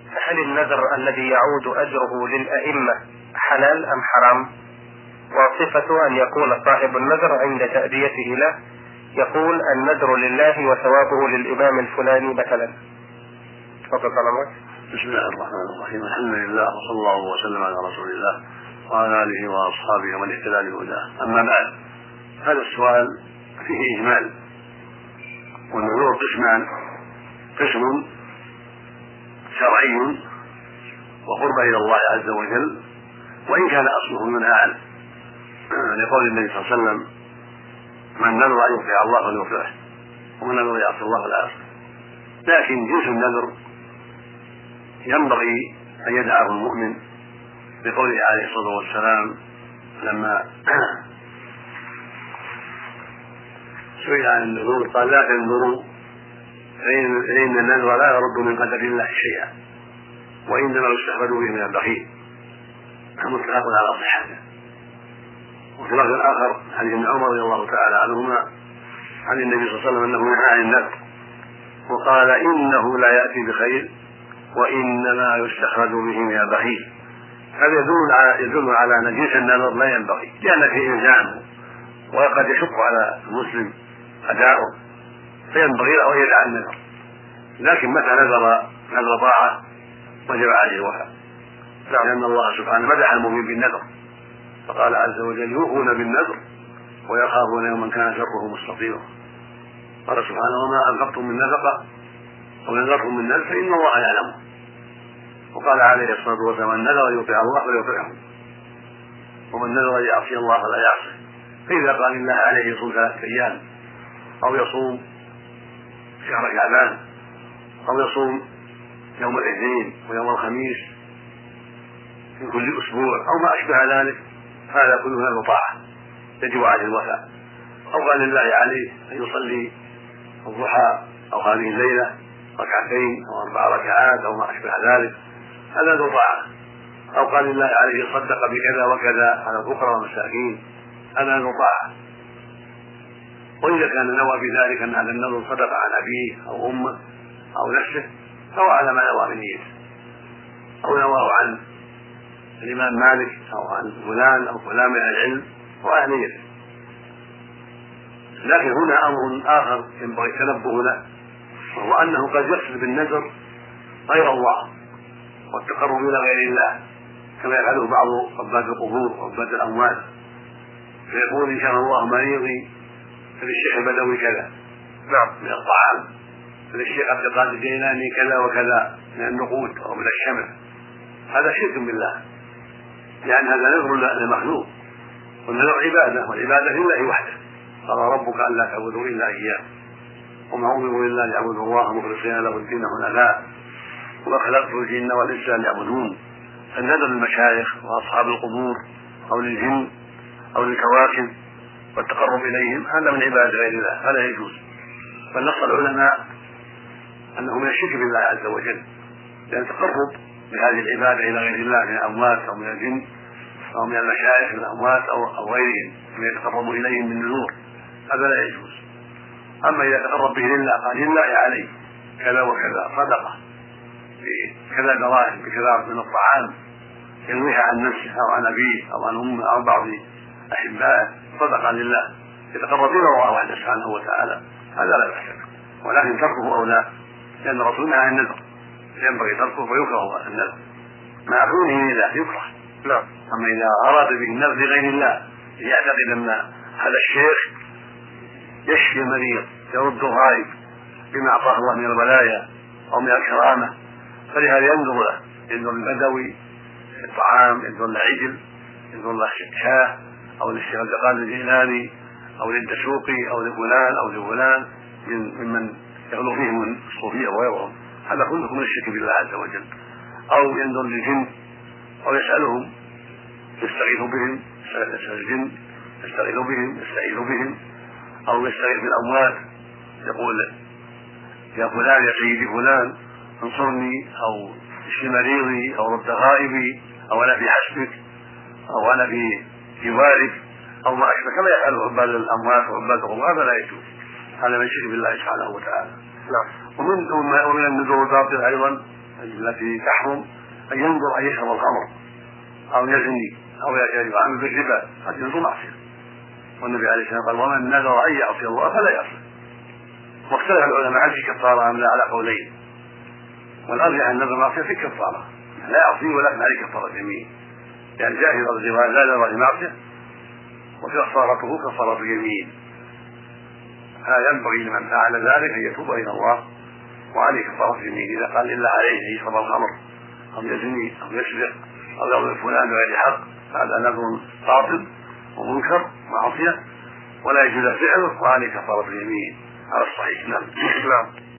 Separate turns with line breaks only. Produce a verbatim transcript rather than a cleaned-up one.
هل النذر الذي يعود أجره للأئمة حلال أم حرام؟ وصفة أن يكون صاحب النذر عند تأديته له يقول النذر لله وثوابه للإمام الفلاني مثلا. تفضل سلامات.
بسم الله الرحمن الرحيم. الحمد لله وصلى الله وسلم على رسول الله وعلى آله وأصحابه ومن اهتدى بهداه. أما بعد، هذا السؤال فيه إجمال، والنذور قسمان: قسم شرعي وقرب إلى الله عز وجل، وإن كان أصله من أعلى، لقول النبي صلى الله عليه وسلم: من نذر أن يطيع الله فليطيعه، ومن نذر يعصي الله فلا يعصيه. لكن جنس النذر ينبغي أن يدعه المؤمن، بقوله عليه الصلاة والسلام لما سئل عن النذور قال: لا تنذروا فإن النذر لا يرد من قدر الله شيئا، وإنما يستحفظ به من البخيل. متفق على صحته. وفي لفظ آخر حديث ابن عمر رضي الله تعالى عنهما عن النبي صلى الله عليه وسلم أنه نهى عن النذر وقال: إنه لا يأتي بخير وإنما يستخرج به من البخيل. هذا يدل على يدل على أن جنس النذر لا ينبغي، لأن فيه إلزامه وقد يشق على المسلم أداؤه، فينبغي له أن يدع النذر. لكن متى نذر نذر طاعة وجب عليه الوفاء، لأن الله سبحانه مدح المؤمن بالنذر فقال عز وجل: يوفون بالنذر ويخافون يوما كان شره مستطيرا. قال سبحانه: وما أنفقتم من نفقة أو نذرتم من نذر فإن الله يعلمه. وقال عليه الصلاة والسلام: من نذر أن يطيع الله فليطيعه، ومن نذر أن يعصي الله فلا يعصيه. فإذا قال الله عليه يصوم ثلاثة أيام أو يصوم شهر شعبان أو يصوم يوم الاثنين ويوم الخميس من كل أسبوع أو ما أشبه ذلك، هذا كله نذر طاعة يجب عليه الوفاء. أو قال الله عليه أن يصلي الضحى أو هذه الليلة ركعتين أو أربع ركعات أو ما أشبه ذلك، هذا نذر طاعة. أو قال الله عليه يصدق بكذا وكذا على الفقراء والمساكين، هذا نذر طاعة. وإذا كان نوى بذلك أن هذا النذر صدق عن أبيه أو أمه أو نفسه فهو على ما نوى بنيته، أو نواه عن الإمام مالك أو عن فلان أو فلان من العلم وأهل نيته. لكن هنا أمر آخر ينبغي التنبه له، وهو أنه قد يقصد بالنذر غير الله والتقرب إلى غير الله، كما يفعله بعض عباد القبور وعباد الأموات، فيقول: إن شاء الله مريضي فللشيخ البدوي كذا من الطعام، فللشيخ عبد القادر الجيلاني كذا وكذا من النقود أو من الشمع. هذا شرك بالله، لأن هذا نذر للمخلوق، والنذر عبادة، والعبادة لله وحده. قال: ربك ألا تعبدوا إلا إياه وما أمروا إلا ليعبدوا الله مخلصين له الدين حنفاء وما خلقت الجن والإنس ليعبدون. النذر للمشايخ وأصحاب القبور أو للجن أو للكواكب والتقرب إليهم هذا من عبادة غير الله، هذا يجوز. بل نص العلماء أنه من الشرك بالله عز وجل، لأن التقرب بهذه العبادة إلى غير الله من الأموات أو من الجن أو من المشايخ من الأموات أو غيرهم من يتقرب إليهم من النور، هذا لا يجوز. أما إذا تقرب به لله قال: لله عليه كذا وكذا صدقة بكذا دراهم بكذا من الطعام ينويها عن نفسه أو عن أبيه أو عن أمه أو بعض أحبائه، صدقة لله يتقرب إلى الله وحده سبحانه وتعالى، هذا لا بأس به. ولكن تركه أولى، لأن الرسول نهى عن النذر، ينبغي تركه ويكره النذر مع كونه لله يكره.
نعم.
أما إذا أراد به النذر لغير الله يعتقد أن هذا الشيخ يشفي المريض يرد الغائب بما أعطاه الله من الولاية أو من الكرامة، فلهذا ينذر له، ينذر البدوي الطعام، ينذر العجل، ينذر له شاه أو للشيخ عبد القادر الجيلاني أو للدسوقي أو لفلان أو لفلان ممن يغلو فيهم من الصوفية وغيرهم، هذا كله من الشرك بالله عز وجل. أو ينذر للجن أو يسألهم يستغيث بهم، يسأل الجن يستغيث بهم يستعيذ بهم، أو يستغيث بالأموات يقول: يا فلان يا سيدي فلان انصرني أو اشف مريضي أو رد غائبي أو أنا في حسبك أو أنا في جوارك أو ما أشبه، كما يفعل عباد الأموات وعباد القبور، هذا لا يجوز، هذا من الشرك بالله سبحانه وتعالى.
نعم.
ومن ومن النذور الباطل أيضا التي تحرم أن ينظر أن يشرب الخمر أو يزني أو يعمل بالربا، قد ينظر معصية. والنبي عليه الصلاة والسلام قال: ومن نذر أن يعصي الله فلا يعصي. واختلف العلماء هل في كفارة أم لا على قولين، والأرجح أن النذر معصية في كفارة، لا يعصي ولكن عليه كفارة يمين، يعني جاهز الغواء لا نذر لمعصية وكفارته كفارة يمين. هذا ينبغي لمن فعل ذلك أن يتوب إلى الله وعليه كفارة يمين. إذا قال إلا عليه أن يشرب الخمر أو يزني أو يسرق أو يضرب فلان بغير حق، هذا نذر باطل ومنكر معصية ولا يجوز فعله وعليه كفارة يمين على الصحيح. نعم.